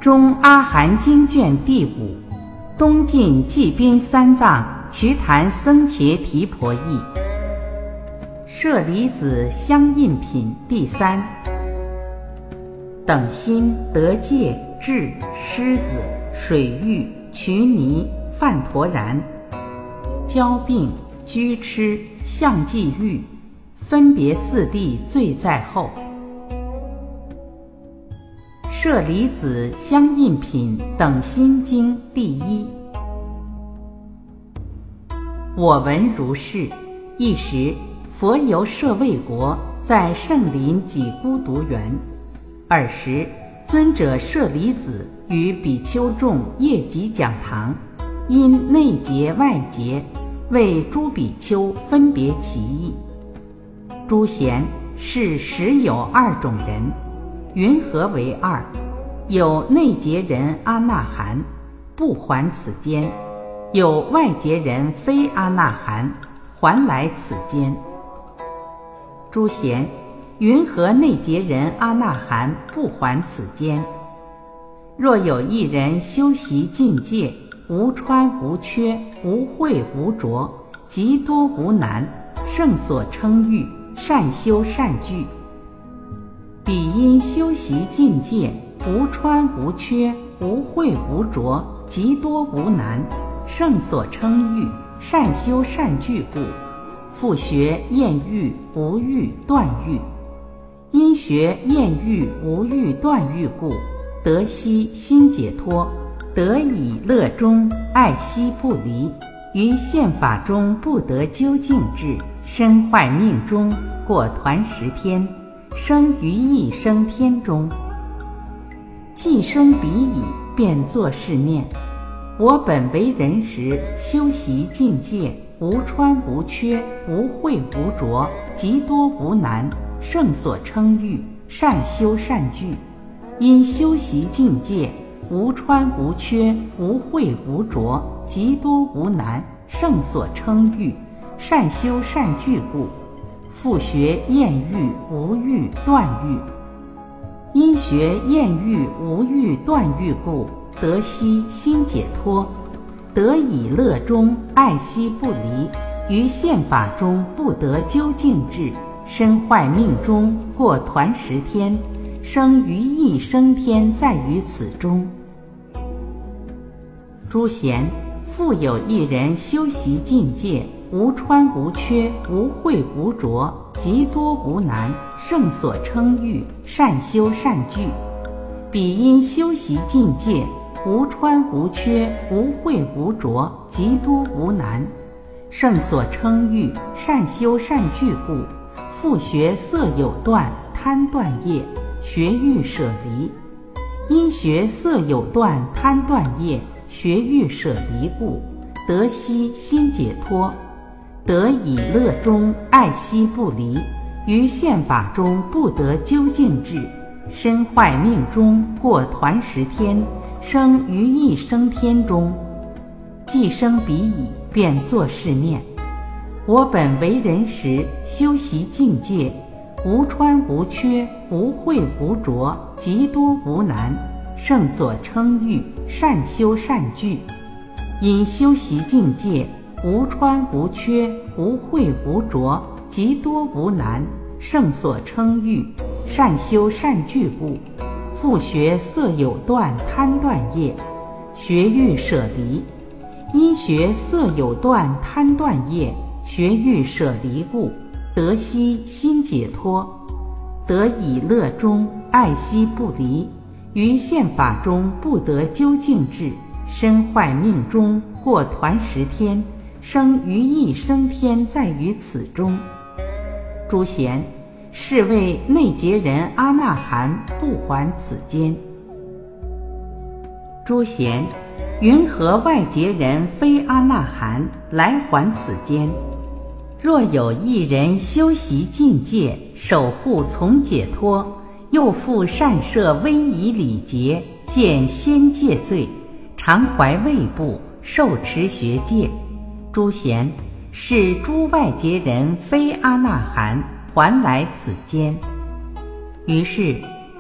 中阿含经卷第5，东晋纪宾三藏瞿昙僧伽提婆译。舍利子相应品第3。等心、得戒、智、狮子、水域、瞿尼、饭陀然，交并、居痴、相继欲，分别四谛罪在后。舍利子相应品等心经第1。我闻如是：一时，佛游舍卫国，在圣林己孤独园。尔时，尊者舍利子与比丘众夜集讲堂，因内节外节，为诸比丘分别其意。诸贤，是实有2种人，云何为2？有内节人阿那含，不还此间；有外节人非阿那含，还来此间。诸贤，云何内节人阿那含不还此间？若有一人修习境界，无穿无缺，无秽无浊，极多无难，圣所称誉，善修善具。彼因修习境界，无穿无缺，无秽无浊，极多无难，圣所称誉，善修善具故，复学厌欲无欲断欲。因学厌欲无欲断欲故，得悉心解脱，得以乐中，爱惜不离，于现法中不得究竟智，身坏命中，过团10天，生于一生天中。既生彼已，便作是念：我本为人时，修习境界，无穿无缺，无秽无浊，极多无难，圣所称誉，善修善具。因修习境界，无穿无缺，无秽无浊，极多无难，圣所称誉，善修善具故，复学厌欲无欲断欲。因学厌欲无欲断欲故，得悉心解脱，得以乐中，爱惜不离，于现法中不得究竟智，身坏命中，过团10天，生于一生天，在于此中。诸贤，复有一人修习境界，无穿无缺，无秽无浊，极多无难，圣所称誉，善修善具。彼因修习境界，无穿无缺，无秽无浊，极多无难，圣所称誉，善修善具故，复学色有断贪断业，学欲舍离。因学色有断贪断业，学欲舍离故，得悉心解脱，得以乐中，爱惜不离，于现法中不得究竟智，身坏命中，过团10天，生于一生天中。既生彼已，便作是念：我本为人时，修习境界，无穿无缺，无秽无浊，极多无难，圣所称誉，善修善具。因修习境界，无穿无缺，无秽无浊，极多无难，圣所称誉，善修善具故，复学色有断贪断业，学欲舍离。因学色有断贪断业，学欲舍离故，得悉心解脱，得以乐中，爱惜不离，于现法中不得究竟智，身坏命中，过团10天，生于一生天，在于此中。诸贤，是谓内节人阿那含不还此间。诸贤，云何外节人非阿那含来还此间？若有一人修习境界，守护从解脱，又复善摄威仪礼节，见先戒罪，常怀畏怖，受持学戒。诸贤，是诸外节人非阿那含还来此间。于是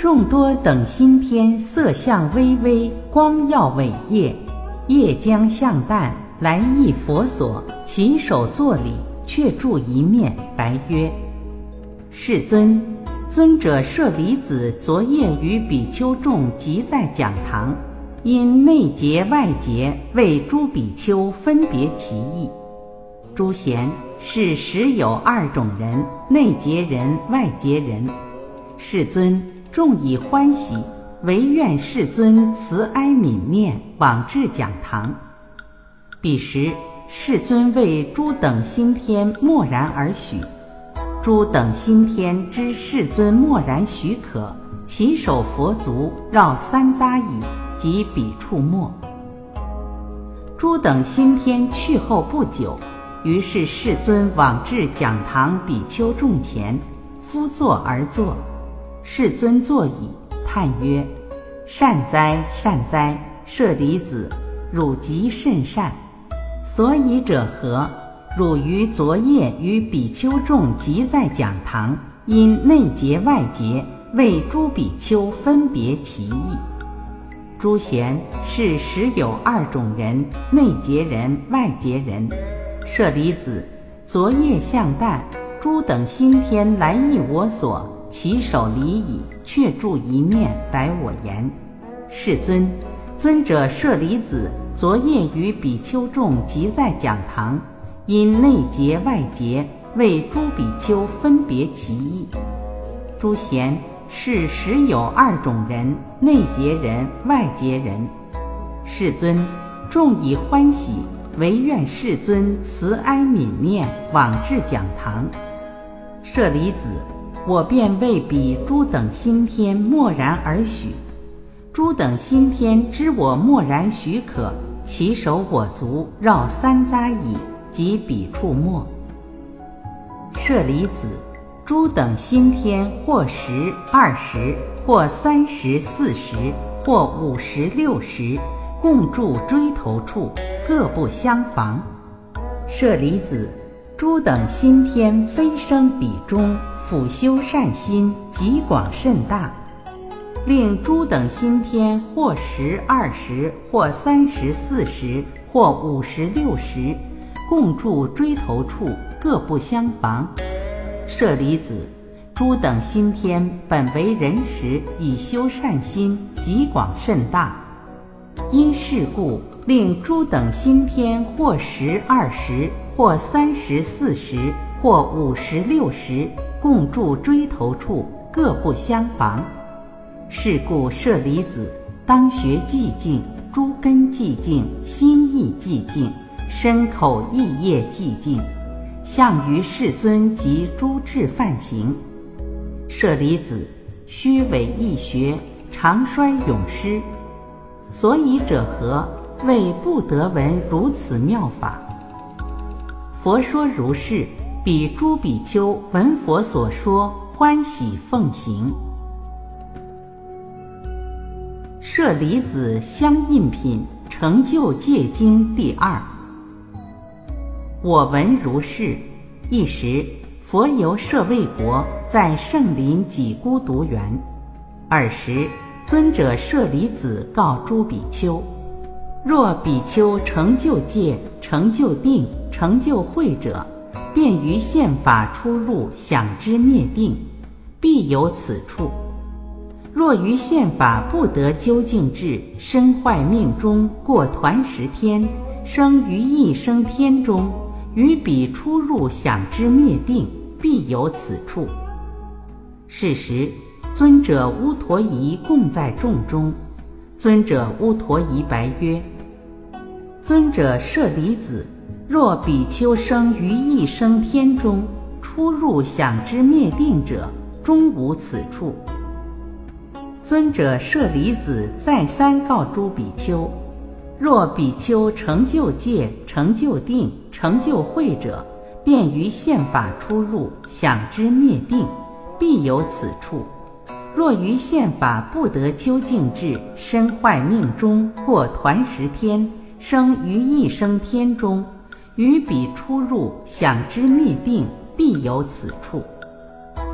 众多等心天色相微微，光耀伟业，夜将向旦，来诣佛所，起手作礼，却住一面，白曰：世尊，尊者舍利子昨夜与比丘众集在讲堂，因内节外节为诸比丘分别其意。诸贤，是实有二种人，内节人、外节人。世尊，众以欢喜，唯愿世尊慈哀悯念，往至讲堂。彼时，世尊为诸等心天默然而许。诸等心天知世尊默然许可，起手佛足，绕三匝以，即彼处没。诸等心天去后不久，于是世尊往至讲堂比丘众前，敷座而坐。世尊坐已，叹曰：善哉善哉，舍利子，汝极甚善。所以者何？汝于昨夜与比丘众集在讲堂，因内节外节为诸比丘分别其意。诸贤，是实有二种人，内节人、外节人。舍利子，昨夜向旦，诸等心天来诣我所，起手礼已，却住一面，白我言：世尊，尊者舍利子昨夜与比丘众集在讲堂，因内节外节为诸比丘分别其意。诸贤，是实有二种人，内节人、外节人。世尊，众以欢喜，唯愿世尊慈哀悯念，往至讲堂。舍利子，我便为彼诸等心天默然而许。诸等心天知我默然许可，起手我足，绕三匝以，即彼处没。舍利子，诸等心天或10、20，或30、40，或50、60，共住锥头处，各不相妨。舍利子，诸等心天飞升彼中，辅修善心，极广甚大，令诸等心天或10、20，或30、40，或50、60，共住锥头处，各不相妨。舍利子，诸等心天本为人时，以修善心，极广甚大，因是故令诸等心天或10、20，或30、40，或50、60，共住锥头处，各不相妨。是故舍利子，当学寂静，诸根寂静，心意寂静，身口意业寂静，向于世尊及诸智梵行。舍利子，虚伪易学，常衰永失。所以者何？为不得闻如此妙法。佛说如是，彼诸比丘闻佛所说，欢喜奉行。舍利子相应品，成就戒经第2。我闻如是。一时，佛游舍卫国，在圣林己孤独园。尔时，尊者舍利子告诸比丘：若比丘成就戒、成就定、成就慧者，便于宪法出入，想知灭定，必有此处。若于宪法不得究竟智，身坏命中，过团10天，生于一生天中，于彼出入想知灭定，必有此处。是时，尊者乌陀夷共在众中。尊者乌陀夷白曰：尊者舍利子，若比丘生于一生天中，出入想知灭定者，终无此处。尊者舍利子再三告诸比丘：若比丘成就戒、成就定、成就慧者，便于宪法出入，想知灭定，必有此处。若于宪法不得究竟智，身坏命中，过团10天，生于一生天中，于彼出入，想知灭定，必有此处。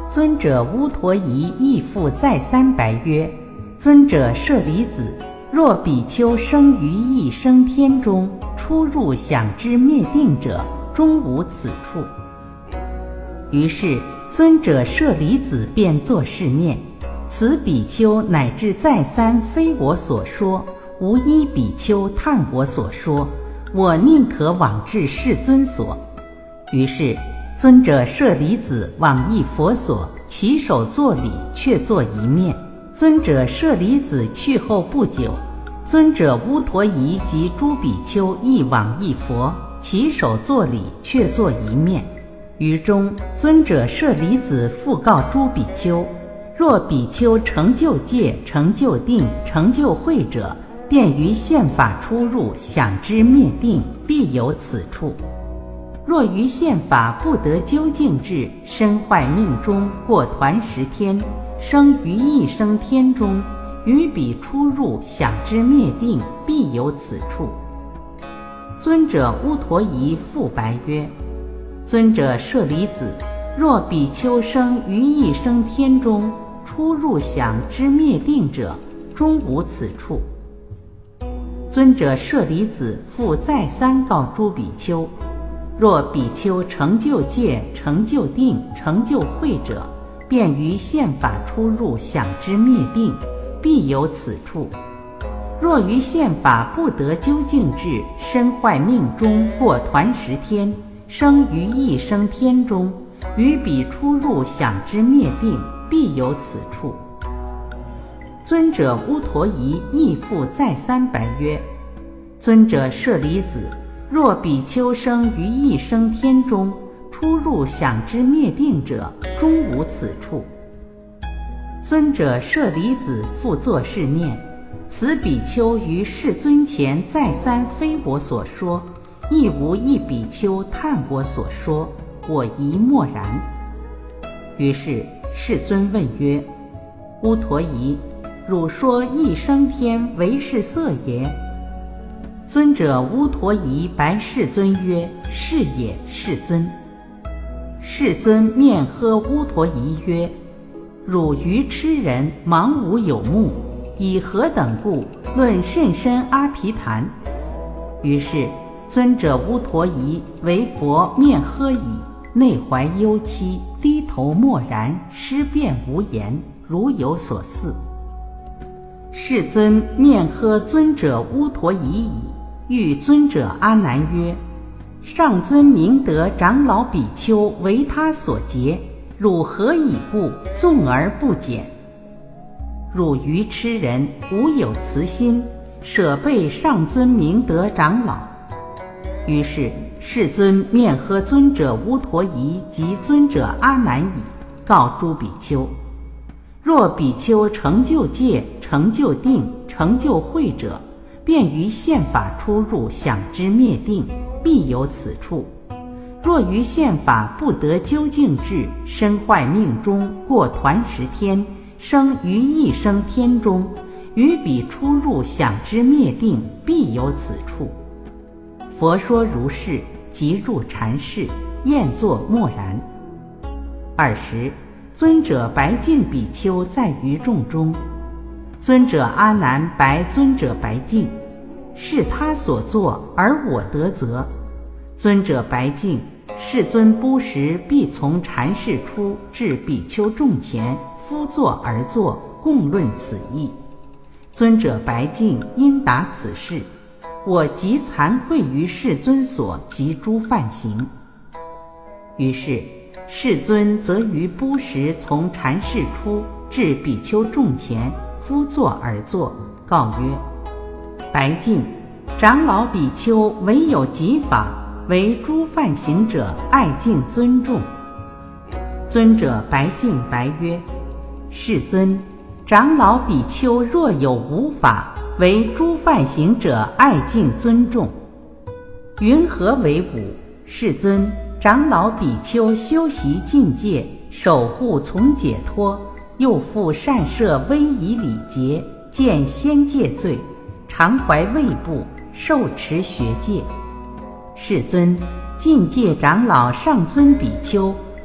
尊者乌陀夷亦复再三白曰：尊者舍利子，若比丘生于一生天中，出入想知灭定者，终无此处。于是尊者舍利子便作是念：此比丘乃至再三非我所说，无一比丘叹我所说，我宁可往至世尊所。于是尊者舍利子往诣佛所，起手作礼，却坐一面。尊者舍利子去后不久，尊者乌陀夷及诸比丘亦往诣佛，起手作礼，却坐一面。于中尊者舍利子复告诸比丘：若比丘成就戒、成就定、成就慧者，便于宪法出入想知灭定，必有此处。若于宪法不得究竟智，身坏命中，过团10天，生于一生天中，于彼出入想知灭定，必有此处。尊者乌陀夷复白曰：尊者舍利子，若比丘生于一生天中，出入想知灭定者，终无此处。尊者舍利子复再三告诸比丘：若比丘成就戒、成就定、成就慧者，便于宪法出入想知灭定，必有此处。若于宪法不得究竟智，身坏命中，过团10天，生于一生天中，于彼出入想知灭定，必有此处。尊者乌陀夷亦复再三白曰：尊者舍利子，若比丘生于一生天中，出入想知灭定者，终无此处。尊者舍利子复作是念：此比丘于世尊前再三非我所说，亦无一比丘叹我所说，我宜默然。于是世尊问曰：乌陀夷，汝说一生天为是色也？尊者乌陀夷白世尊曰：是也，世尊。世尊面呵乌陀夷曰：汝愚痴人，盲无有目，以何等故论甚深阿毗昙？于是尊者乌陀夷为佛面呵已，内怀忧戚，低头默然，失辩无言，如有所似。世尊面呵尊者乌陀夷已，欲尊者阿难曰：上尊明德长老比丘为他所劫，汝何以故纵而不减？汝愚痴人，无有慈心，舍备上尊明德长老。于是世尊面呵尊者乌陀夷及尊者阿难已，告诸比丘：若比丘成就戒、成就定、成就慧者，便于宪法出入想知灭定，必有此处。若于宪法不得究竟智，身坏命中，过团10天，生于一生天中，于彼出入想知灭定，必有此处。佛说如是，即入禅室，宴坐默然。20尊者白净比丘在于众中，尊者阿难白尊者白净：是他所作，而我得责。尊者白净：世尊不时必从禅室出，至比丘众前，夫坐而坐，共论此意。尊者白净因答此事：我极惭愧于世尊所及诸梵行。于是世尊则于不时从禅室出，至比丘众前，夫坐而坐，告曰：白净，长老比丘唯有己法，为诸梵行者爱敬尊重。尊者白净白曰：世尊，长老比丘若有无法，为诸梵行者爱敬尊重。云何为五？世尊，长老比丘修习境界，守护从解脱，又复善摄威仪礼节，见先戒罪，常怀畏怖，受持学戒。世尊，境界长老上尊比丘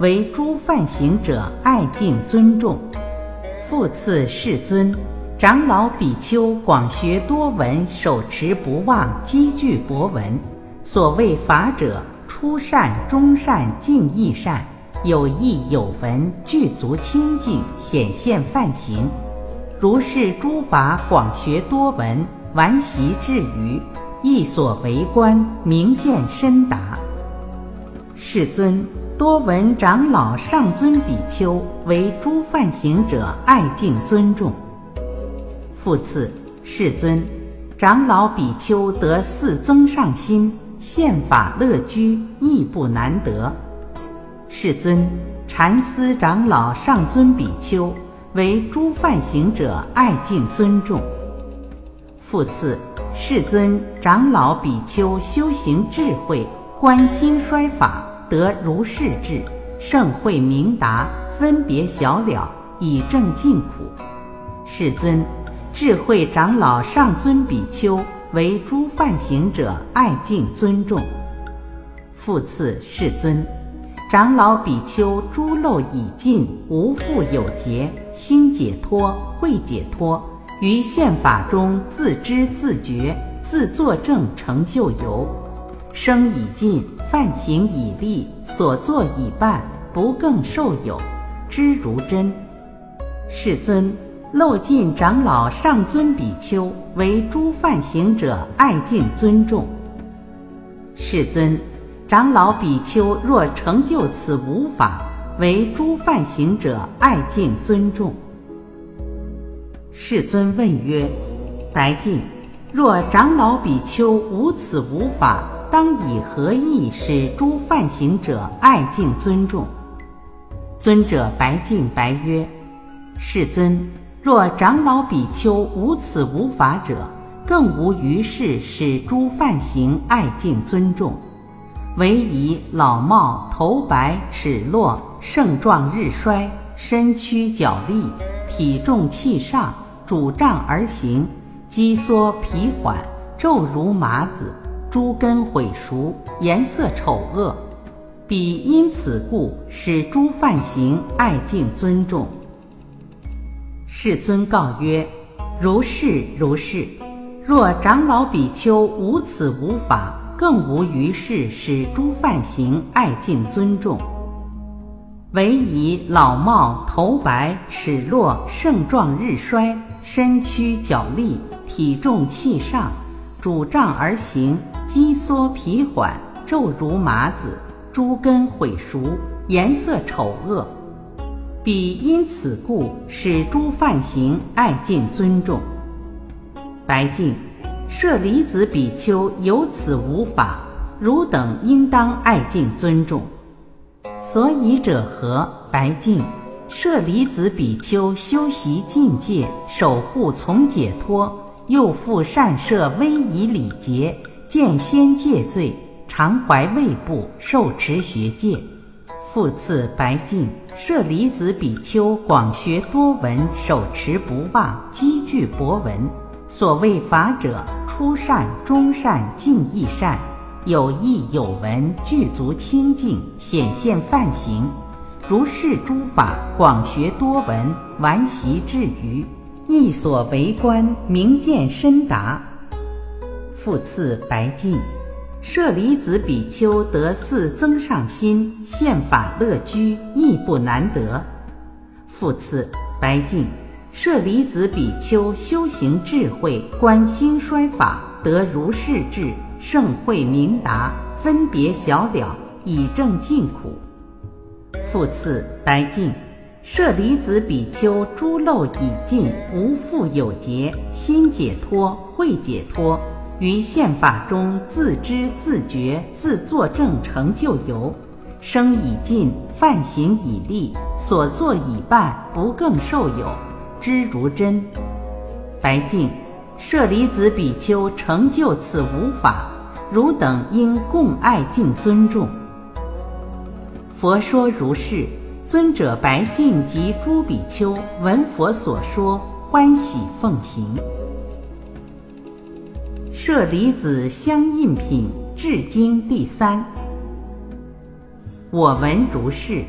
为诸犯行者爱敬尊重。复次世尊，长老比丘广学多闻，手持不忘，积聚博闻。所谓法者，初善、中善、尽意善，有意有闻，具足清净，显现梵行。如是诸法广学多闻，顽习至于，亦所为观，明见深达。世尊，多闻长老上尊比丘为诸犯行者爱敬尊重。复次世尊，长老比丘得四增上心，现法乐居，亦不难得。世尊，禅思长老上尊比丘为诸犯行者爱敬尊重。复次世尊，长老比丘修行智慧，观心衰法，得如是智，盛慧明达，分别小了，以正尽苦。世尊，智慧长老上尊比丘为诸犯行者爱敬尊重。复次世尊，长老比丘诸漏已尽，无复有结，心解脱，慧解脱，于现法中自知自觉，自作证成就由。生已尽，犯行已立，所作已办，不更受有，知如真。世尊，漏尽长老上尊比丘为诸犯行者爱敬尊重。世尊，长老比丘若成就此无法，为诸犯行者爱敬尊重。世尊问曰：白净，若长老比丘无此无法，当以何意使诸犯行者爱敬尊重？尊者白净白曰：世尊，若长老比丘无此无法者，更无于事使诸犯行爱敬尊重，唯以老貌、头白、齿落、盛壮日衰、身躯脚力、体重气上、拄杖而行，肌缩皮缓，皱如麻子，诸根毁熟，颜色丑恶，彼因此故使诸犯行爱敬尊重。世尊告曰：如是如是，若长老比丘无此无法，更无于事使诸犯行爱敬尊重，唯以老貌、头白、齿落、盛壮日衰、身躯脚力、体重气上、拄杖而行，肌缩皮缓，皱如麻子，诸根毁熟，颜色丑恶，彼因此故使诸犯行爱敬尊重。白净，舍利子比丘有此无法，汝等应当爱敬尊重。所以者何？白净，舍利子比丘修习境界，守护从解脱，又复善摄威仪礼节，见先戒罪，常怀畏怖，受持学戒。复次白净，舍利子比丘广学多闻，手持不忘，积聚博闻。所谓法者，初善、中善、尽意善，有意有闻，具足清净，显现梵行。如是诸法广学多闻，顽习至于，亦所为观，明见深达。复次白净，舍利子比丘得四增上心，现法乐居，亦不难得。复次白净，舍利子比丘修行智慧，观心衰法，得如是智，盛慧明达，分别小了，以正尽苦。复次白净，舍利子比丘诸漏已尽，无复有结，心解脱，慧解脱，于现法中自知自觉，自作证成就由。生已尽，犯行已立，所作已办，不更受有，知如真。白净，舍利子比丘成就此无法，汝等应共爱敬尊重。佛说如是，尊者白净及诸比丘闻佛所说，欢喜奉行。舍利子相应品至经第三。我闻如是，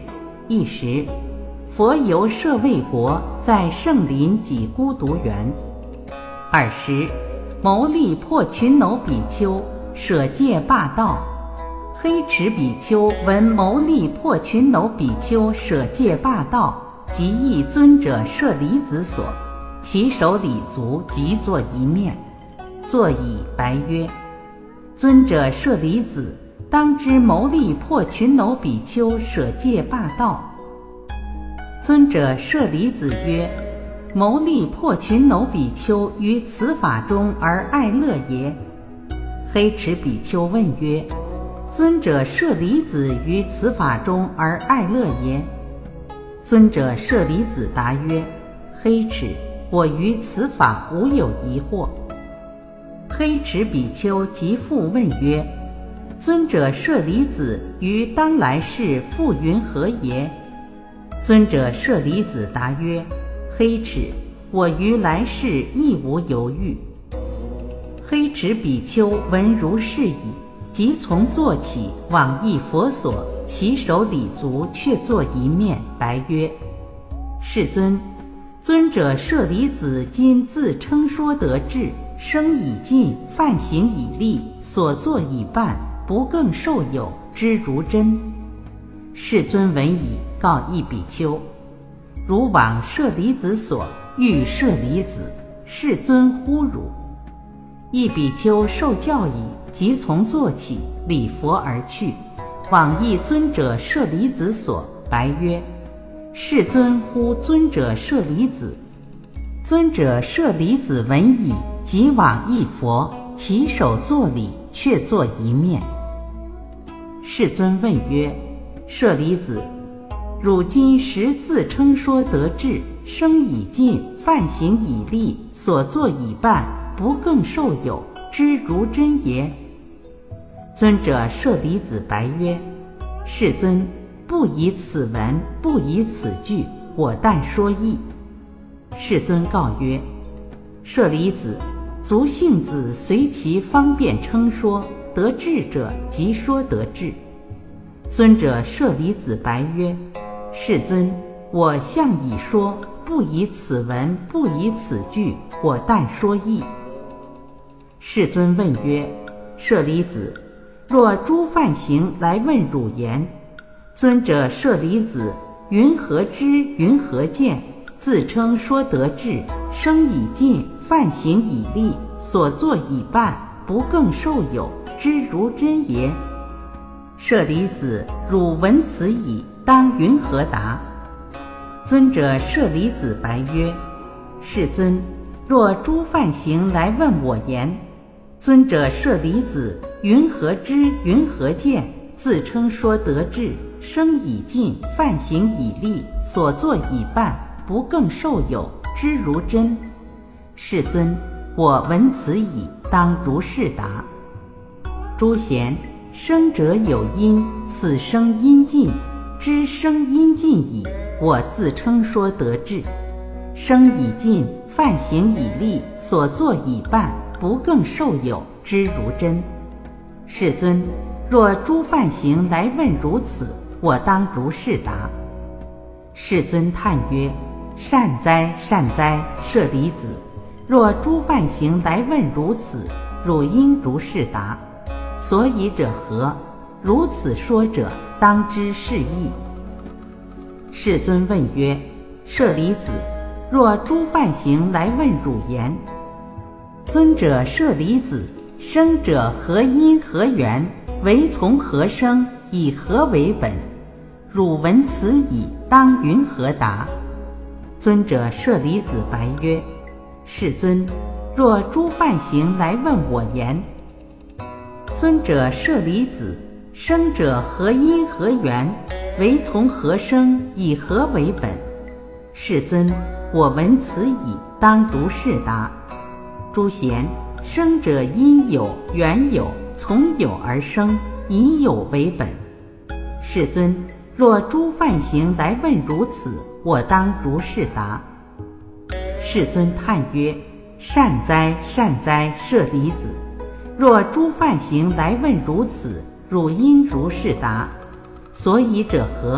一时，佛游舍卫国，在圣林几孤独园。二时，牟利破群耨比丘舍戒罢道。黑池比丘闻牟利破群耨比丘舍戒罢道，即诣尊者舍利子所，其手礼足，即坐一面，坐以白曰：尊者舍利子，当知牟利破群耨比丘舍戒罢道。尊者舍利子曰：牟利破群耨比丘于此法中而爱乐耶？黑池比丘问曰：尊者舍利子于此法中而爱乐耶？尊者舍利子答曰：黑池，我于此法无有疑惑。黑池比丘即复问曰：尊者舍利子于当来世复云何耶？尊者舍利子答曰：黑池，我于来世亦无犹豫。黑池比丘闻如是已，即从坐起，往诣佛所，其手礼足，却坐一面，白曰：世尊，尊者舍利子今自称说得智，声已尽，梵行已立，所作已办，不更受有，知如真。世尊闻已，告一比丘：汝往舍利子所，遇舍利子，世尊呼汝。一比丘受教已，即从坐起，礼佛而去，往诣尊者舍利子所，白曰：世尊呼尊者舍利子。尊者舍利子闻已，即往诣佛，起手作礼，却坐一面。世尊问曰：舍利子，汝今实自称说得智，声已尽，梵行已立，所作已办，不更受有，知如真耶？尊者舍利子白曰：世尊，不以此文，不以此句，我但说义。世尊告曰：舍利子，足性子随其方便称说，得智者即说得智。尊者舍利子白曰：世尊，我向已说，不以此文，不以此句，我但说义。世尊问曰：舍利子，若诸梵行来问汝言，尊者舍利子云何知云何见？自称说得智，声已尽，梵行已立，所作已办，不更受有，知如真耶？舍利子，汝闻此已，当云何答？尊者舍利子白曰：世尊，若诸梵行来问我言，尊者舍利子云何知云何见？自称说得智，声已尽，梵行已立，所作已办，不更受有，知如真。世尊，我闻此已，当如是答。诸贤，生者有因，此生因尽，知生因尽已，我自称说得智。生已尽，梵行已立，所作已办，不更受有，知如真。世尊，若诸梵行来问如此，我当如是答。世尊叹曰：善哉善哉，舍利子，若诸梵行来问如此，汝应如是答。所以者何？如此说者，当知是义。世尊问曰：舍利子，若诸梵行来问汝言，尊者舍利子，生者何因何缘？为从何生？以何为本？汝闻此已，当云何答？尊者舍利子白曰：世尊，若诸梵行来问我言，尊者舍利子，生者何因何缘？为从何生？以何为本？世尊，我闻此已，当如是答。诸贤，生者因有缘有，从有而生，以有为本。世尊，若诸梵行来问如此，我当如是答。世尊叹曰：善哉善哉，舍利子，若诸梵行来问如此，汝应如是答。所以者何？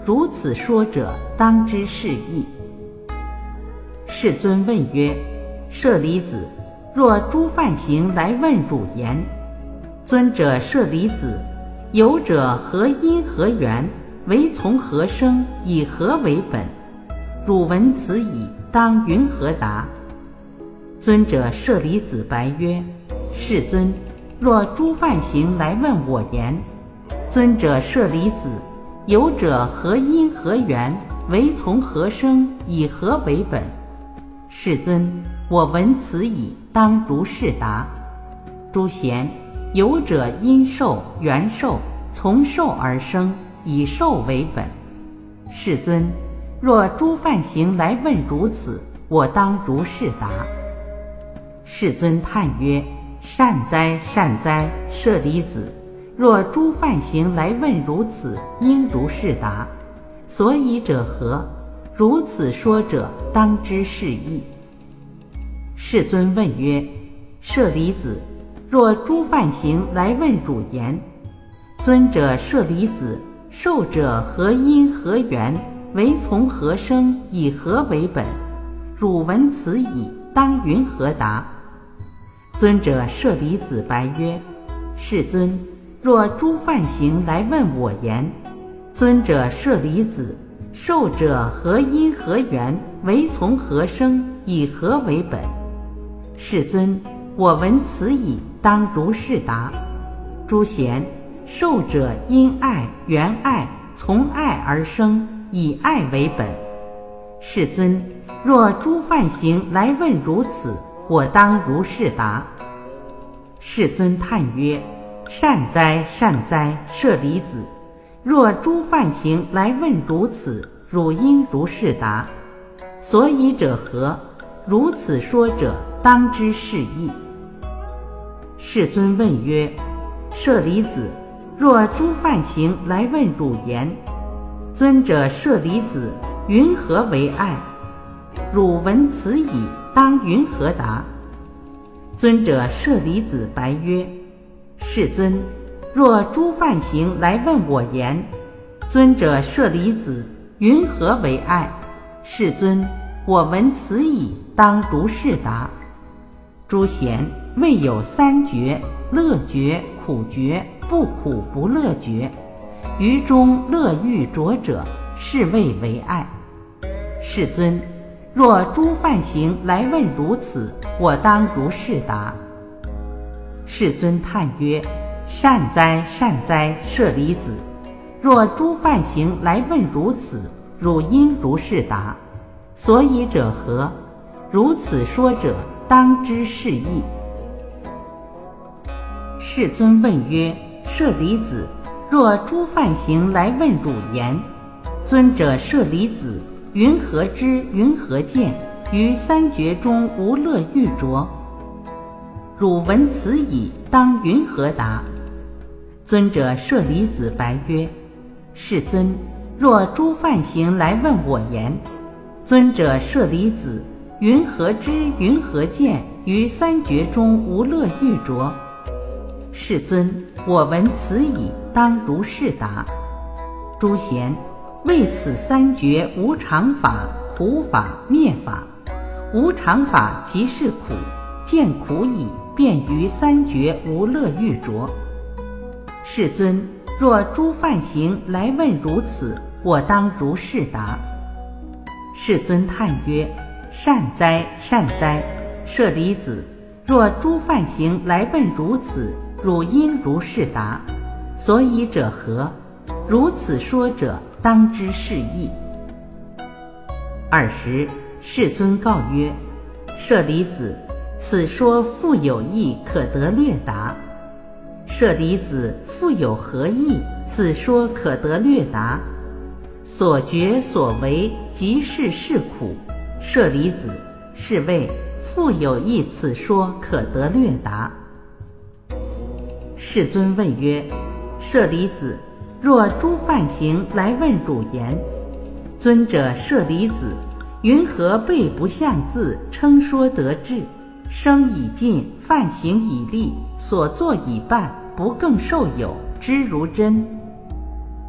如此说者，当知是义。世尊问曰：舍利子，若诸梵行来问汝言，尊者舍利子，有者何因何缘，为从何生，以何为本？汝闻此已，当云何答？尊者舍利子白曰：世尊，若诸梵行来问我言，尊者舍利子，有者何因何缘，为从何生，以何为本？世尊，我闻此已，当如是答。诸贤，有者因受缘受，从受而生，以受为本。世尊，若诸梵行来问如此，我当如是答。世尊叹曰：善哉善哉，舍利子，若诸梵行来问如此，应如是答。所以者何？如此说者，当知是义。世尊问曰：舍利子，若诸梵行来问汝言，尊者舍利子，受者何因何缘，为从何生，以何为本？汝闻此已，当云何答？尊者舍利子白曰：世尊，若诸梵行来问我言，尊者舍利子，受者何因何缘，为从何生，以何为本？世尊，我闻此已，当如是答。诸贤，受者因爱缘爱，从爱而生，以爱为本。世尊，若诸梵行来问如此，我当如是答。世尊叹曰：善哉善哉，舍利子，若诸梵行来问如此，汝应如是答。所以者何？如此说者，当知是义。世尊问曰：舍利子，若诸梵行来问汝言，尊者舍利子，云何为爱？汝闻此已，当云何答？尊者舍利子白曰：世尊，若诸梵行来问我言，尊者舍利子，云何为爱？世尊，我闻此已，当如是答。诸贤，未有三觉，乐觉、苦觉、不苦不乐觉，于中乐欲着者，是谓为爱。世尊，若诸梵行来问如此，我当如是答。世尊叹曰：善哉善哉，舍利子，若诸梵行来问如此，汝应如是答。所以者何？如此说者，当知是义。世尊问曰：舍利子，若诸梵行来问汝言，尊者舍利子，云何知云何见，于三觉中无乐欲着？汝闻此已，当云何答？尊者舍利子白曰：世尊，若诸梵行来问我言，尊者舍利子，云何知云何见，于三觉中无乐欲着？世尊，我闻此已，当如是答。诸贤，为此三觉无常法、苦法、灭法。无常法即是苦，见苦已，便于三觉无乐欲着。世尊，若诸梵行来问如此，我当如是答。世尊叹曰：善哉善哉，舍利子，若诸梵行来问如此，汝应如是答。所以者何？如此说者，当知是义。20，世尊告曰：舍利子，此说复有义，可得略答。舍利子，复有何义？此说可得略答。所觉所为，即是是苦。舍利子，是谓复有义，此说可得略答。世尊问曰：舍利子，若诸梵行来问汝言，尊者舍利子，云何备不向自，称说得智？生已尽，梵行已立，所作已办，不更受有，知如真。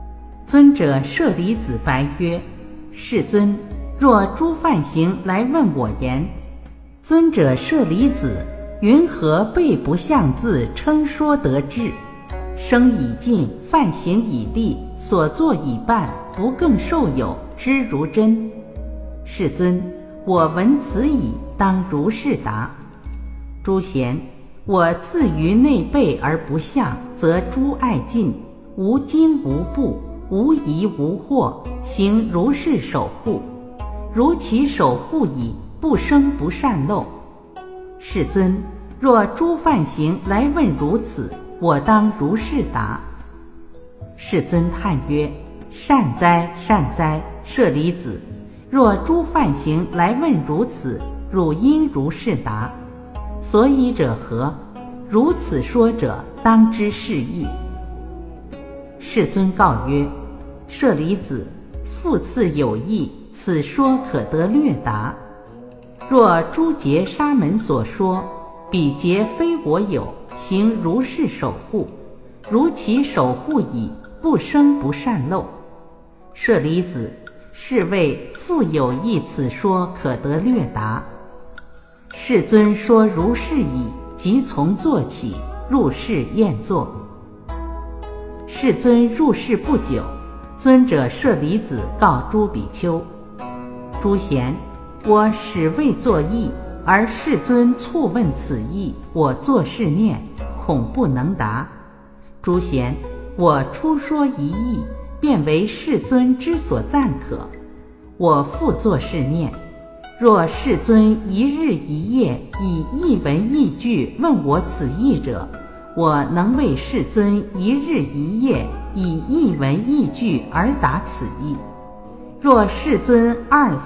尊者舍利子白曰：世尊，若诸梵行来问我言，尊者舍利子，云何备不向自称说得智？生已尽，梵行已立，所作已办，不更受有，知如真。世尊，我闻此已，当如是答。诸贤，我自于内备而不向，则诸爱尽，无惊无怖，无疑无惑，行如是守护。如其守护矣，不生不善漏。世尊，若诸梵行来问如此，我当如是答。世尊叹曰：善哉，善哉，舍利子！若诸梵行来问如此，汝应如是答。所以者何？如此说者，当知是义。世尊告曰：舍利子，复次有义，此说可得略答。若诸劫沙门所说，彼劫非我有，行如是守护，如其守护矣，不生不善漏。舍利子，是谓复有义，此说可得略答。世尊说如是已，即从坐起，入室宴坐。世尊入室不久，尊者舍利子告诸比丘：诸贤，我始未作意，而世尊促问此意，我作是念，恐不能答。诸贤，我初说一意，便为世尊之所赞可。我复作是念，若世尊一日一夜以一文一句问我此意者，我能为世尊一日一夜以一文一句而答此意。若世尊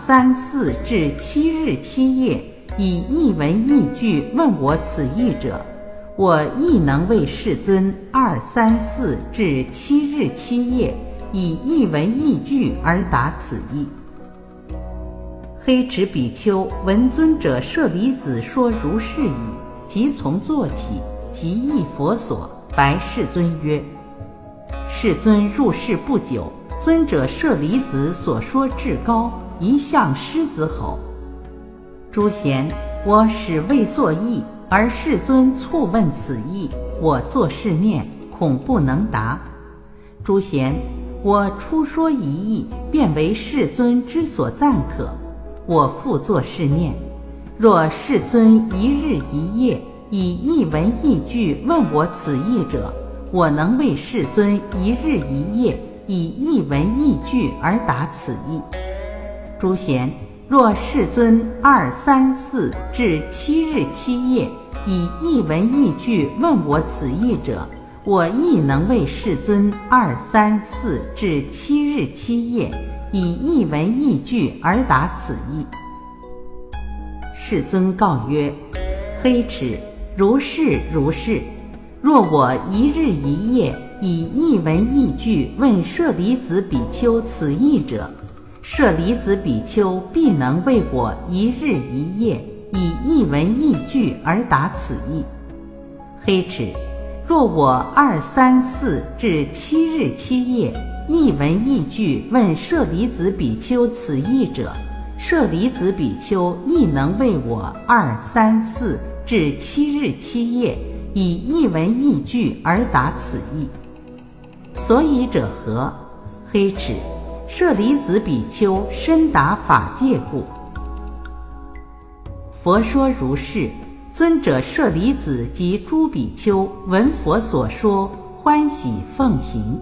2、3、4至7日7夜以一文一句问我此意者，我亦能为世尊2、3、4至7日7夜以一文一句而答此意。黑池比丘闻尊者舍利子说如是已，即从坐起，即诣佛所，白世尊曰：世尊入室不久，尊者舍利子所说至高，一向狮子吼。诸贤，我始未作意，而世尊促问此意，我作是念，恐不能答。诸贤，我初说一意，便为世尊之所赞可。我复作是念，若世尊一日一夜以一文一句问我此意者，我能为世尊一日一夜以一文一句而答此意。诸贤，若世尊2、3、4至7日7夜以一文一句问我此意者，我亦能为世尊2、3、4至7日7夜以一文一句而答此意。世尊告曰：黑池，如是如是。若我一日一夜以一文一句问舍利子比丘此意者，舍利子比丘必能为我一日一夜以一文一句而答此意。黑池，若我2、3、4至7日7夜一文一句问舍利子比丘此意者，舍利子比丘亦能为我2、3、4至7日7夜以一文一句而答此意。所以者何？黑池，舍利子比丘深达法界故。佛说如是，尊者舍利子及诸比丘闻佛所说，欢喜奉行。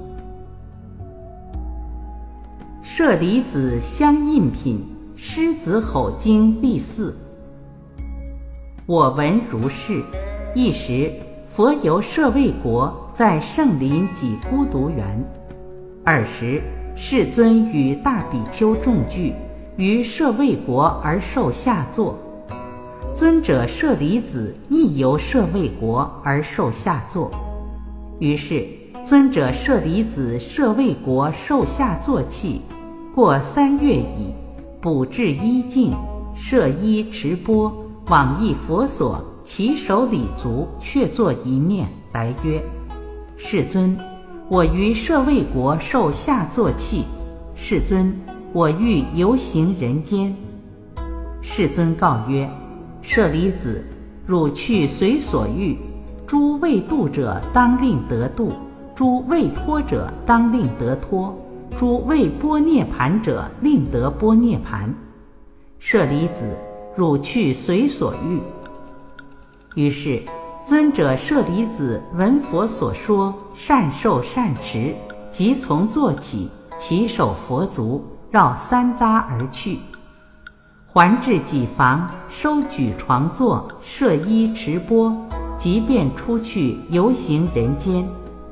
舍利子相应品，狮子吼经第4。我闻如是。一时，佛游舍卫国，在圣林给孤独园。尔时，世尊与大比丘众聚，于舍卫国而受下座。尊者舍利子亦游舍卫国而受下座。于是，尊者舍利子舍卫国受下座气，过3月矣，补至衣净，设衣持钵，往诣佛所，其手礼足，却坐一面，来曰：世尊， 我于舍卫国受下作气。世尊，我欲游行人间。世尊告曰：舍利子，汝去随所欲，诸未度者当令得度，诸未脱者当令得脱，诸未般涅盘者令得般涅盘。舍利子，汝去随所欲。于是尊者舍利子闻佛所说，善受善持，即从坐起，起手佛足，绕三匝而去。还至己房，收举床座，设衣持钵，即便出去游行人间。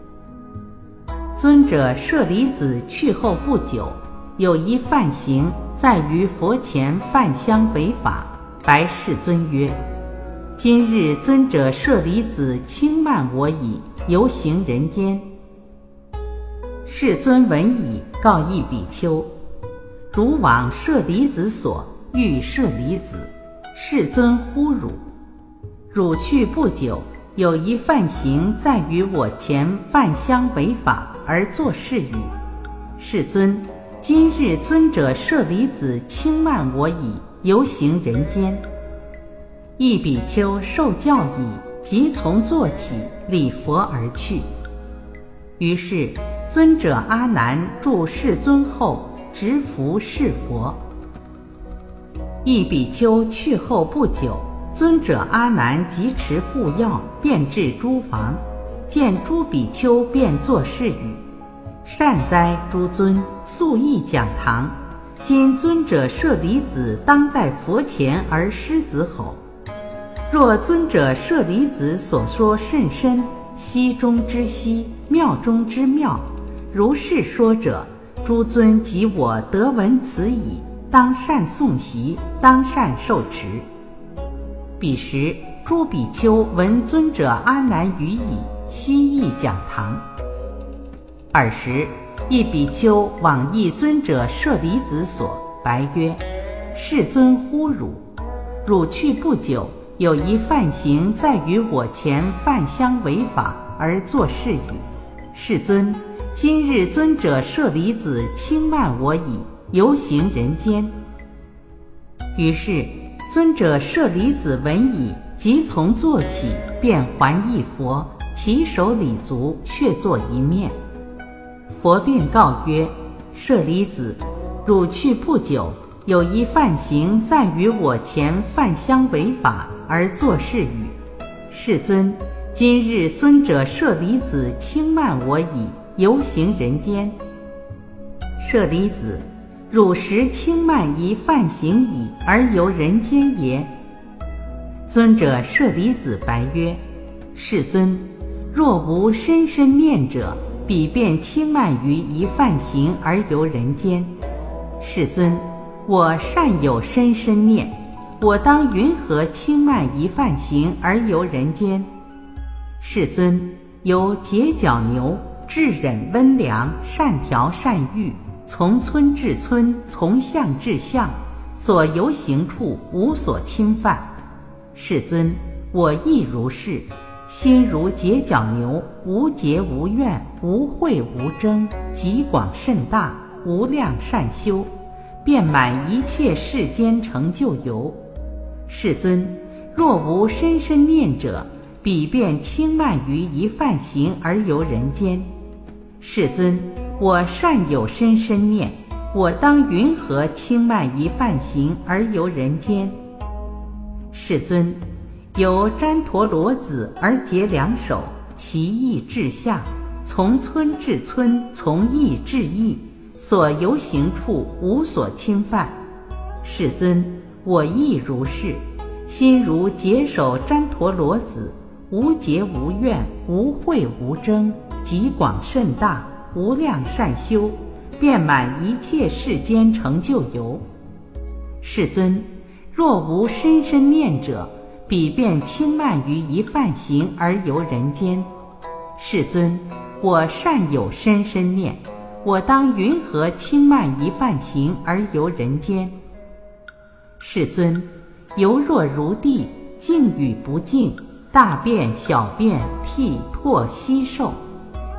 尊者舍利子去后不久，有一梵行在于佛前饭香为法，白世尊曰：今日尊者舍利子轻慢我矣，游行人间。世尊闻已，告一比丘：汝往舍利子所，遇舍利子，世尊呼汝。汝去不久，有一梵行在于我前饭香为法，而作是语：世尊，今日尊者舍利子轻慢我矣，游行人间。一比丘受教已，即从坐起，礼佛而去。于是尊者阿难住世尊后，执服侍佛。一比丘去后不久，尊者阿难即持护药，便至诸房，见诸比丘，便作是语：善哉，诸尊，素意讲堂。今尊者舍利子当在佛前而狮子吼。若尊者舍利子所说甚深，稀中之稀，妙中之妙，如是说者，诸尊及我得闻此矣，当善诵习，当善受持。彼时诸比丘闻尊者阿难语已，悉意讲堂。尔时一比丘往诣尊者舍利子所，白曰：世尊呼汝。汝去不久，有一梵行在于我前饭香为法，而作是语：世尊，今日尊者舍利子轻慢我矣，游行人间。于是尊者舍利子闻已，即从坐起，便还一佛，起手礼足，却坐一面。佛便告曰：舍利子，汝去不久，有一梵行在于我前饭香为法，而作是语：世尊，今日尊者舍利子轻慢我矣，游行人间。舍利子，汝实轻慢一梵行矣，而游人间耶？尊者舍利子白曰：世尊，若无深深念者，彼便轻慢于一梵行而游人间。世尊，我善有深深念，我当云何轻慢一梵行而游人间？世尊，由结角牛，智忍温良，善调善欲，从村至村，从相至相，所游行处无所侵犯。世尊，我亦如是，心如结角牛，无结无怨，无秽无争，极广甚大，无量善修，遍满一切世间成就游。世尊，若无深深念者，彼便轻慢于一梵行而游人间。世尊，我善有深深念，我当云何轻慢一梵行而游人间？世尊，由旃陀罗子而结两手，其意至下，从村至村，从意至意，所游行处无所侵犯。世尊，我亦如是，心如结手旃陀罗子，无结无怨，无秽无争，极广甚大，无量善修，遍满一切世间成就游。世尊，若无深深念者，彼便轻慢于一梵行而游人间。世尊，我善有深深念，我当云何轻慢一梵行而游人间？世尊，犹若如地，净与不净，大便小便涕唾吸受，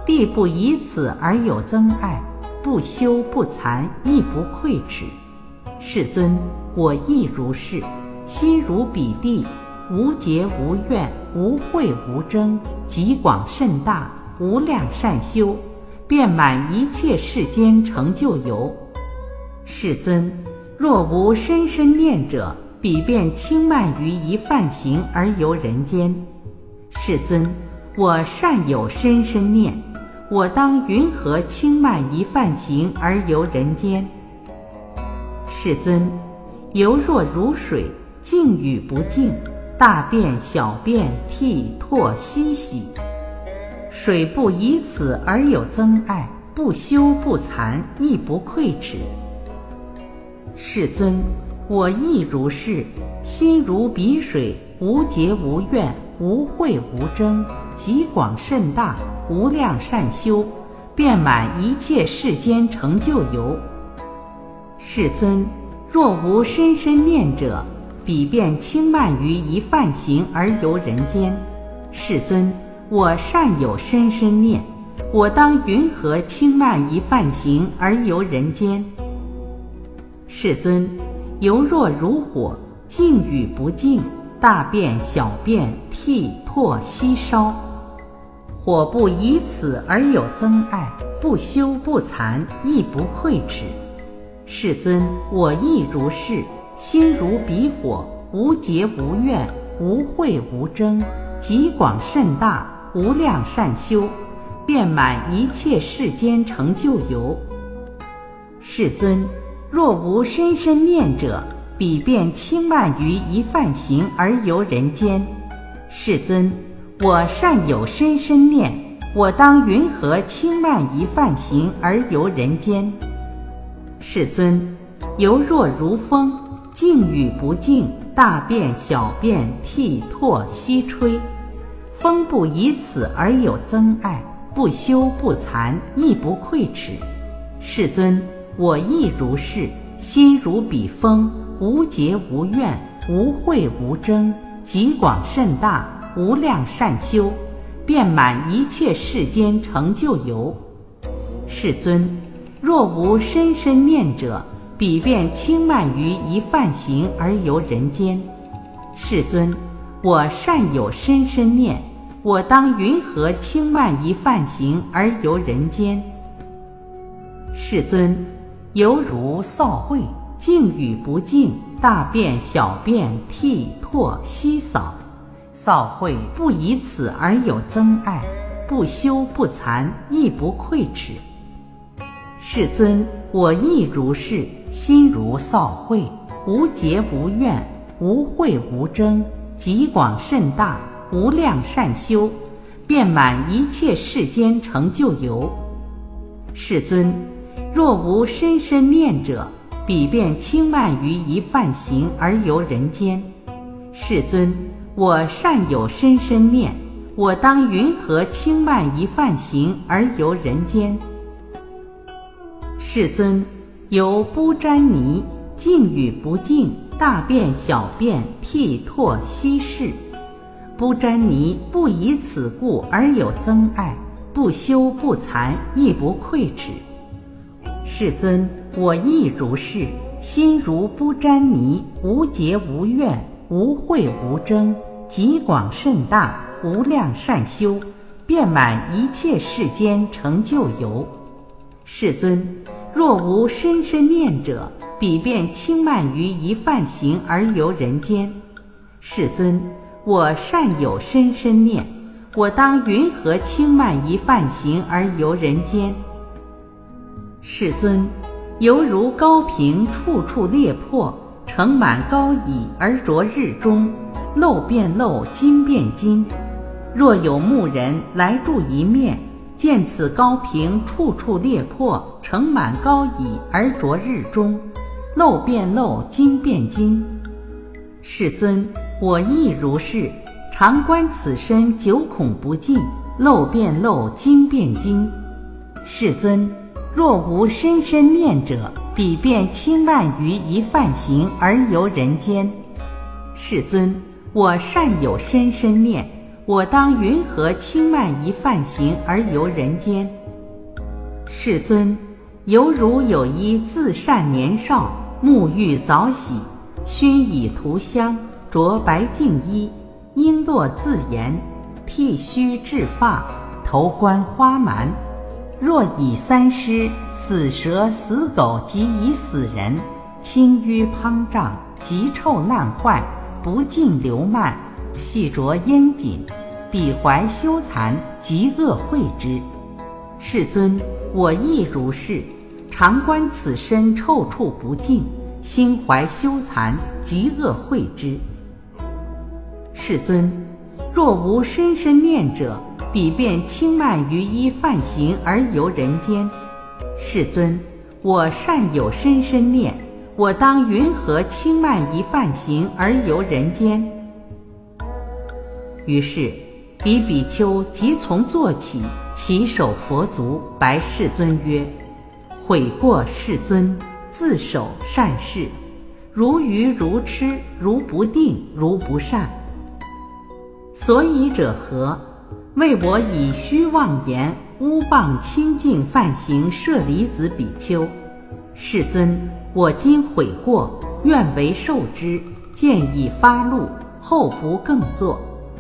地不以此而有增爱，不羞不惭，亦不愧耻。世尊，我亦如是，心如彼地，无结无怨，无秽无争，极广甚大，无量善修，遍满一切世间成就由。世尊，若无深深念者，彼便轻慢于一梵行而游人间。世尊，我善有深深念，我当云何轻慢一梵行而游人间？世尊，犹若如水，静与不静，大便小便涕唾嬉喜。水不以此而有增爱，不羞不惭，亦不愧耻。世尊，我亦如是，心如彼水，无结无怨，无秽无争，极广甚大，无量善修，遍满一切世间成就由。世尊，若无深深念者，彼便轻慢于一梵行而游人间。世尊，我善有深深念，我当云何轻慢一梵行而游人间？世尊，犹若如火，静与不静，大便小便涕唾嬉烧。火不以此而有增爱，不羞不惭，亦不愧耻。世尊，我亦如是，心如彼火，无结无怨，无秽无争，极广甚大，无量善修，遍满一切世间成就由。世尊，若无深深念者，彼便轻慢于一梵行而游人间。世尊，我善有深深念，我当云何轻慢一梵行而游人间？世尊，犹若如风，静与不静，大便小便涕唾嬉吹。风不以此而有增爱，不羞不惭，亦不愧耻。世尊，我亦如是，心如彼风，无结无怨，无秽无争，极广甚大，无量善修，遍满一切世间成就由。世尊，若无深深念者，彼便轻慢于一梵行而游人间。世尊，我善有深深念，我当云何轻慢一梵行而游人间？世尊，犹如扫秽，静与不静，大便小便涕唾嬉扫。扫秽不以此而有增爱，不羞不惭，亦不愧耻。世尊，我亦如是，心如扫秽，无结无怨，无秽无争，极广甚大，无量善修，遍满一切世间成就由。世尊，若无深深念者，彼便轻慢于一梵行而游人间。世尊，我善有深深念，我当云何轻慢一梵行而游人间？世尊，犹不沾泥，静与不静，大便小便涕唾嬉事。不沾泥不以此故而有增爱，不羞不惭，亦不愧耻。世尊，我亦如是，心如不沾泥，无结无怨，无秽无争，极广甚大，无量善修，遍满一切世间成就由。世尊，若无深深念者，彼便轻慢于一梵行而游人间。世尊，我善有深深念，我当云何轻慢一梵行而游人间？世尊，犹如高瓶处处裂破，盛满膏以而着日中，漏变漏，金变金。若有牧人来住一面，见此高瓶处处裂破，盛满膏以而着日中，漏变漏，金变金。世尊，我亦如是，常观此身，久恐不尽，漏变漏，金变金。世尊，若无深深念者，彼便轻慢于一梵行而游人间。世尊，我善有深深念， 我当云何轻慢一犯行而游人间？世尊，犹如有一自善年少，沐浴早洗，熏以涂香，着白净衣，璎珞自言，剃须制发，头冠花鬘。若以三尸、死蛇、死狗及已死人，轻淤滂胀，极臭烂坏，不尽流漫，细着烟锦，彼怀羞惭，极恶秽之。世尊，我亦如是，常观此身臭处不净，心怀羞惭，极恶秽之。世尊，若无深深念者，彼便轻慢于一犯行而游人间。世尊，我善有深深念，我当云何轻慢一犯行而游人间？于是彼比丘即从坐起，起手佛足，白世尊曰：悔过世尊，自守善事，如愚如痴，如不定，如不善。所以者何？为我以虚妄言污谤清净犯行舍利子比丘。世尊，我今悔过，愿为受之，见已发怒，后不更作。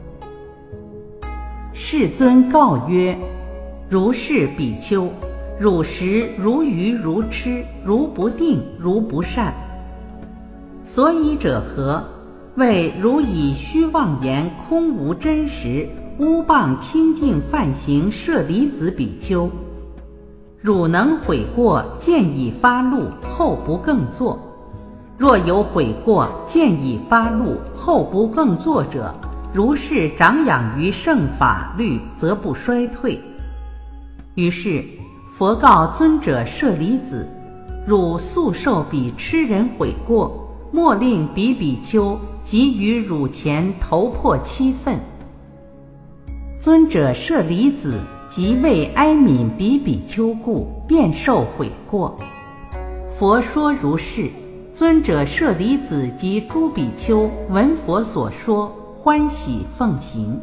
世尊告曰：如是比丘，汝实如愚如痴，如不定，如不善。所以者何？为汝以虚妄言空无真实，污谤清净犯行舍利子比丘。汝能悔过，见已发怒，后不更作。若有悔过，见已发怒，后不更作者，如是长养于圣法律，则不衰退。于是佛告尊者舍利子：汝速受彼痴人悔过，莫令彼比丘即于汝前头破七分。尊者舍利子即为哀悯彼比丘故，便受悔过。佛说如是，尊者舍利子及诸比丘闻佛所说，欢喜奉行。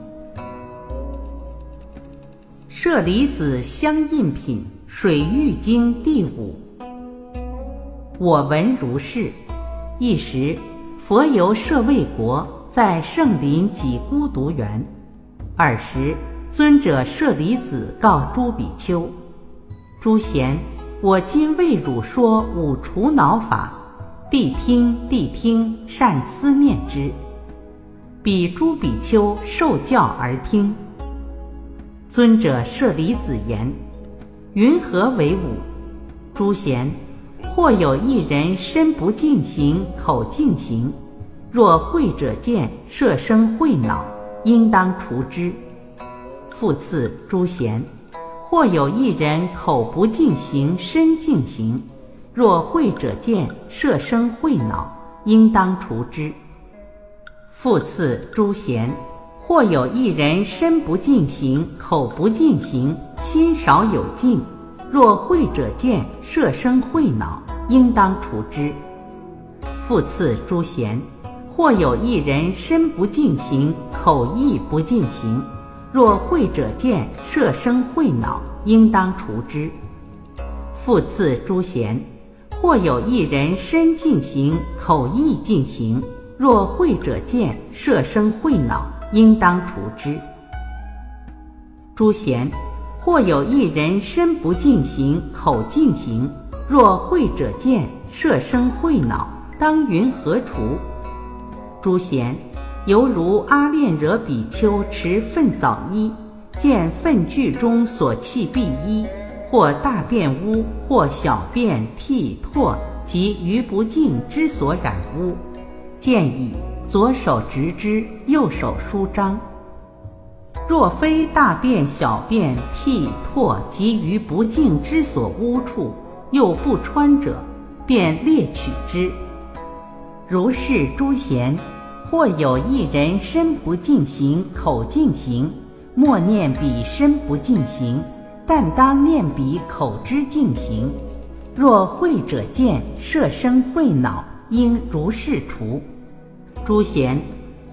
舍利子相应品水浴经第5。我闻如是。一时，佛游舍卫国，在圣林己孤独园。尔时，尊者舍利子告诸比丘：诸贤，我今为汝说五除恼法，谛听，谛听，善思念之。彼诸比丘受教而听。尊者舍利子言：云何为五？诸贤，或有一人身不净行，口净行，若慧者见，摄生慧恼，应当除之。复次，诸贤，或有一人口不净行，身净行，若慧者见，摄生慧恼，应当除之。复次，诸贤，或有一人身不净行，口不净行，心少有净，若慧者见，摄生慧恼，应当除之。复次，诸贤，或有一人身不净行，口亦不净行，若慧者见，摄生慧恼，应当除之。复次，诸贤，或有一人身净行，口亦净行，若慧者见，摄生慧恼，应当除之。诸贤，或有一人身不净行，口净行，若慧者见，摄生慧恼，当云何除？诸贤，犹如阿练惹比丘持粪扫衣，见粪具中所弃蔽衣，或大便污，或小便涕唾及余不净之所染污，见已，左手执之，右手舒张。若非大便小便涕唾及余不净之所污处，又不穿者，便猎取之。如是诸贤，或有一人身不净行，口净行，莫念彼身不净行，但当念彼口之净行。若慧者见，摄生慧恼，应如是除。诸贤，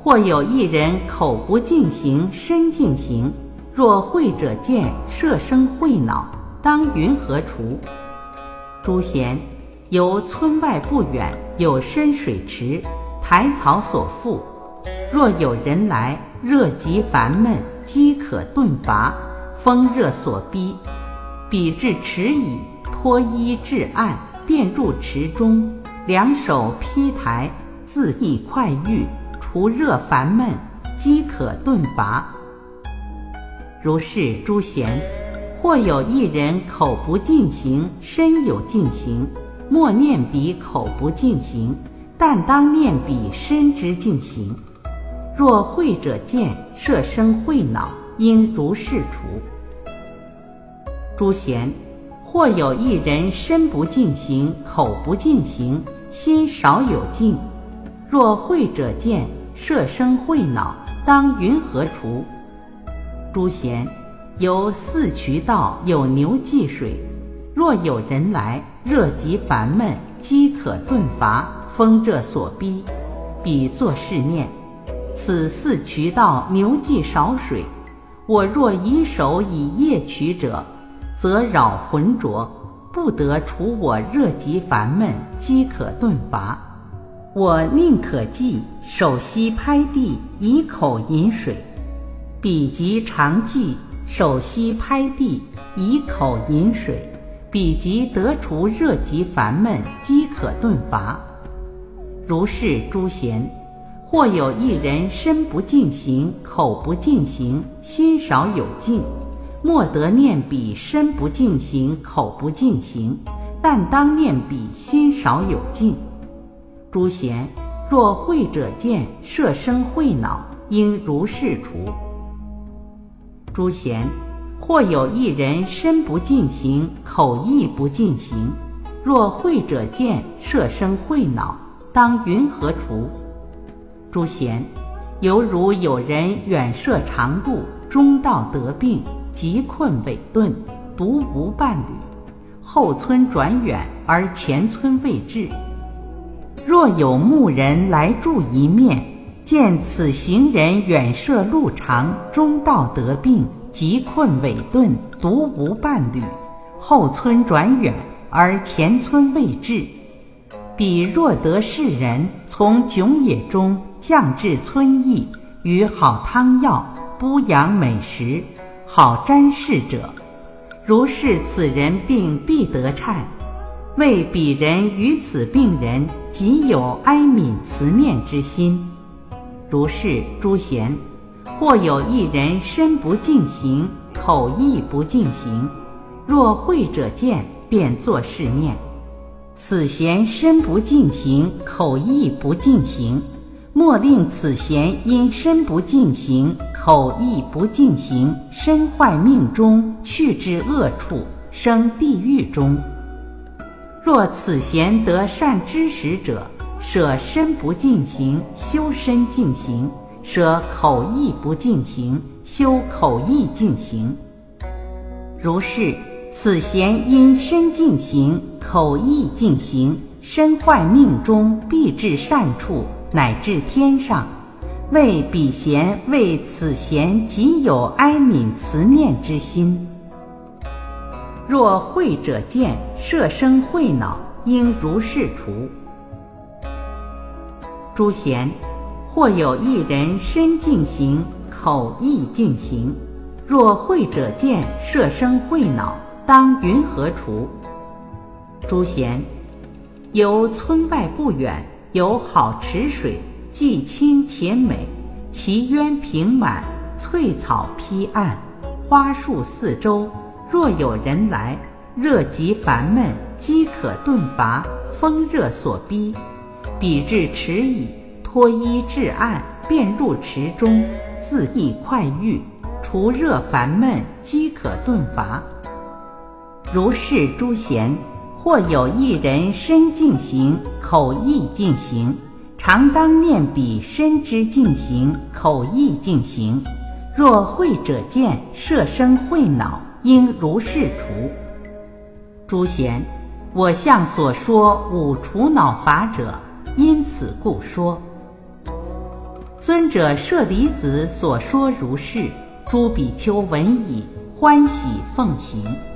或有一人口不净行，身净行，若慧者见，摄生慧脑，当云何除？诸贤，由村外不远有深水池，苔草所覆，若有人来，热极烦闷，饥可顿乏，风热所逼，彼至池矣，脱衣至岸，便入池中，两手披苔，自意快愈，除热烦闷，饥可顿乏。如是诸贤，或有一人口不净行，身有净行，莫念彼口不净行，但当念彼身之净行。若慧者见，摄生慧脑，应如是除。诸贤，或有一人身不净行，口不净行，心少有净，若慧者见，摄生慧脑，当云何除？诸贤，由四渠道有牛济水，若有人来，热极烦闷，饥可顿乏，风热所逼，彼作是念：此四渠道牛济少水，我若以手以腋取者，则扰浑浊，不得除我热极烦闷，饥可顿乏。我宁可济，手悉拍地，以口饮水。彼即常济，手悉拍地，以口饮水，彼即得除热极烦闷，饥可顿乏。如是诸贤，或有一人身不净行，口不净行，心少有净，莫得念彼身不净行，口不净行，但当念彼心少有净。诸贤，若慧者见，摄生慧脑，应如是除。诸贤，或有一人身不净行，口亦不净行，若慧者见，摄生慧脑，当云何除？诸贤，犹如有人远涉长路，中道得病，急困委顿，独无伴侣，后村转远，而前村未至。若有牧人来住一面，见此行人远涉路长，中道得病，急困委顿，独无伴侣，后村转远，而前村未至。彼若得是人，从迥野中降至村邑，与好汤药，补养美食，好沾视者，如是此人病必得忏，为彼人于此病人极有哀悯慈念之心。如是诸贤，或有一人身不净行，口亦不净行，若慧者见，便作是念：此贤身不净行，口亦不净行，莫令此贤因身不净行，口亦不净行，身坏命中，去至恶处，生地狱中。若此贤得善知识者，舍身不净行，修身净行，舍口亦不净行，修口亦净行。如是此贤因身净行，口亦净行，身坏命中，必至善处，乃至天上，为彼贤为此贤极有哀悯慈念之心。若慧者见，摄生慧脑，应如是除。诸贤，或有一人身净行，口亦净行，若慧者见，摄生慧脑，当云何除？诸贤，由村外不远有好池水，既清且美，其渊平满，翠草披岸，花树四周，若有人来，热极烦闷，饥可顿乏，风热所逼，彼至池矣，脱衣至岸，便入池中，自意快愈，除热烦闷，饥可顿乏。如是诸贤，或有一人身净行，口亦净行，常当念彼身之净行，口亦净行，若慧者见，摄生慧脑，应如是除。诸贤，我向所说五除脑法者，因此故说。 尊者舍利子所说如是，诸比丘闻已，欢喜奉行。